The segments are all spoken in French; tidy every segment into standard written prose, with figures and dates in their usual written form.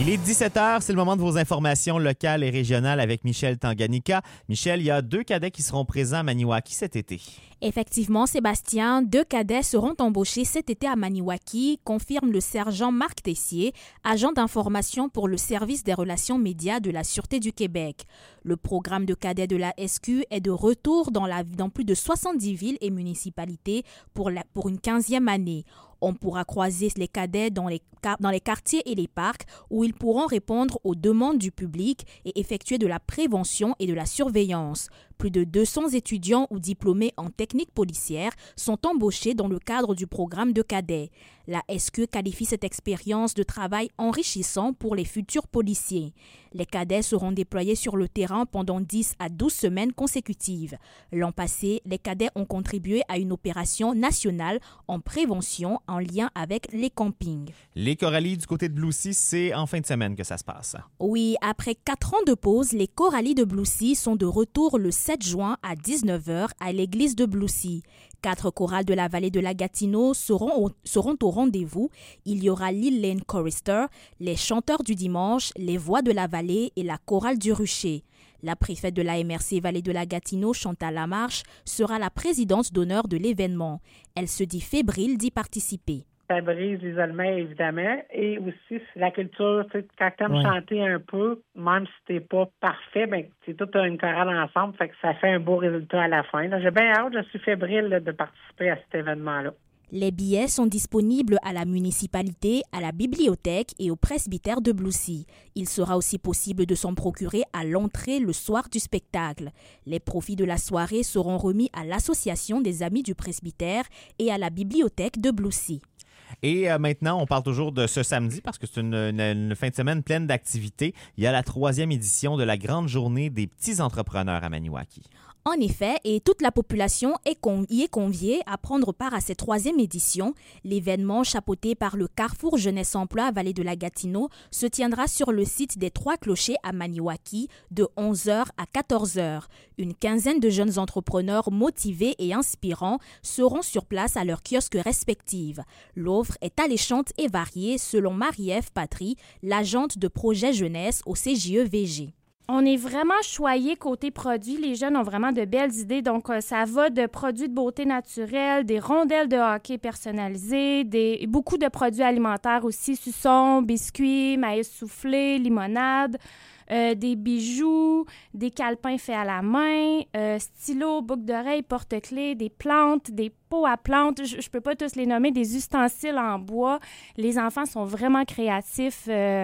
Il est 17h, c'est le moment de vos informations locales et régionales avec Michel Tanganyika. Michel, il y a 2 cadets qui seront présents à Maniwaki cet été. Effectivement, Sébastien, 2 cadets seront embauchés cet été à Maniwaki, confirme le sergent Marc Tessier, agent d'information pour le service des relations médias de la Sûreté du Québec. Le programme de cadets de la SQ est de retour dans plus de 70 villes et municipalités pour une 15e année. On pourra croiser les cadets dans les quartiers et les parcs où ils pourront répondre aux demandes du public et effectuer de la prévention et de la surveillance. Plus de 200 étudiants ou diplômés en technique policière sont embauchés dans le cadre du programme de cadets. La SQ qualifie cette expérience de travail enrichissant pour les futurs policiers. Les cadets seront déployés sur le terrain pendant 10 à 12 semaines consécutives. L'an passé, les cadets ont contribué à une opération nationale en prévention en lien avec les campings. Les Corallies du côté de Blue-Sea, c'est en fin de semaine que ça se passe. Oui, après 4 ans de pause, les Corallies de Blue-Sea sont de retour le 7 juin à 19h à l'église de Blue-Sea. 4 chorales de la vallée de la Gatineau seront au rendez-vous. Il y aura Lil Lane Chorister, les chanteurs du dimanche, les voix de la vallée et la chorale du Rucher. La préfète de la MRC Vallée de la Gatineau, Chantal Lamarche, sera la présidente d'honneur de l'événement. Elle se dit fébrile d'y participer. Ça brise l'isolement, évidemment. Et aussi, la culture, tu sais, quand tu aimes chanter un peu, même si t'es pas parfait, ben c'est toute une chorale ensemble, fait que ça fait un beau résultat à la fin. Là, j'ai bien hâte, je suis fébrile de participer à cet événement-là. Les billets sont disponibles à la municipalité, à la bibliothèque et au presbytère de Blue-Sea. Il sera aussi possible de s'en procurer à l'entrée le soir du spectacle. Les profits de la soirée seront remis à l'Association des Amis du Presbytère et à la bibliothèque de Blue-Sea. Et maintenant, on parle toujours de ce samedi parce que c'est une fin de semaine pleine d'activités. Il y a la 3e édition de la grande journée des petits entrepreneurs à Maniwaki. En effet, et toute la population y est conviée à prendre part à cette 3e édition. L'événement, chapeauté par le Carrefour Jeunesse Emploi Vallée de la Gatineau, se tiendra sur le site des 3 Clochers à Maniwaki de 11h à 14h. Une quinzaine de jeunes entrepreneurs motivés et inspirants seront sur place à leurs kiosques respectifs. L'offre est alléchante et variée selon Marie-Ève Patry, l'agente de projet jeunesse au CJE-VG. On est vraiment choyés côté produits. Les jeunes ont vraiment de belles idées. Donc, ça va de produits de beauté naturelle, des rondelles de hockey personnalisées, beaucoup de produits alimentaires aussi, suçons, biscuits, maïs soufflé, limonade, des bijoux, des calepins faits à la main, stylos, boucles d'oreilles, porte-clés, des plantes, des pots à plantes. Je peux pas tous les nommer, des ustensiles en bois. Les enfants sont vraiment créatifs.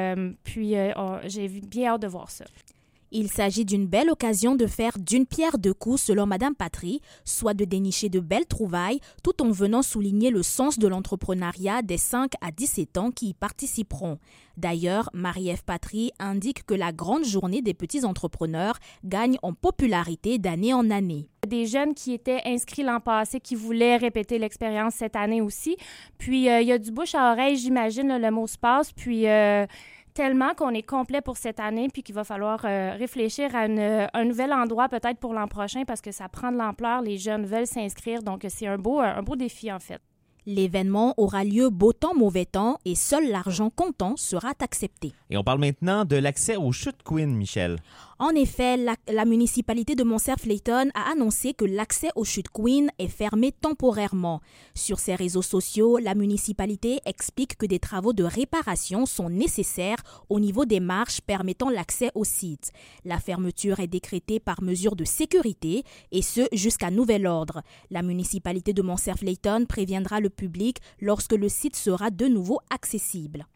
J'ai bien hâte de voir ça. Il s'agit d'une belle occasion de faire d'une pierre deux coups selon Mme Patry, soit de dénicher de belles trouvailles tout en venant souligner le sens de l'entrepreneuriat des 5 à 17 ans qui y participeront. D'ailleurs, Marie-Ève Patry indique que la grande journée des petits entrepreneurs gagne en popularité d'année en année. Des jeunes qui étaient inscrits l'an passé, qui voulaient répéter l'expérience cette année aussi. Puis, il y a du bouche à oreille, j'imagine, le mot se passe. Puis, tellement qu'on est complet pour cette année puis qu'il va falloir réfléchir à un nouvel endroit peut-être pour l'an prochain parce que ça prend de l'ampleur, les jeunes veulent s'inscrire, donc c'est un beau défi en fait. L'événement aura lieu beau temps, mauvais temps et seul l'argent comptant sera accepté. Et on parle maintenant de l'accès aux chutes Queen, Michel. En effet, la municipalité de Montserrat-Flayton a annoncé que l'accès aux chutes Queen est fermé temporairement. Sur ses réseaux sociaux, la municipalité explique que des travaux de réparation sont nécessaires au niveau des marches permettant l'accès au site. La fermeture est décrétée par mesure de sécurité et ce jusqu'à nouvel ordre. La municipalité de Montserrat-Flayton préviendra le public lorsque le site sera de nouveau accessible.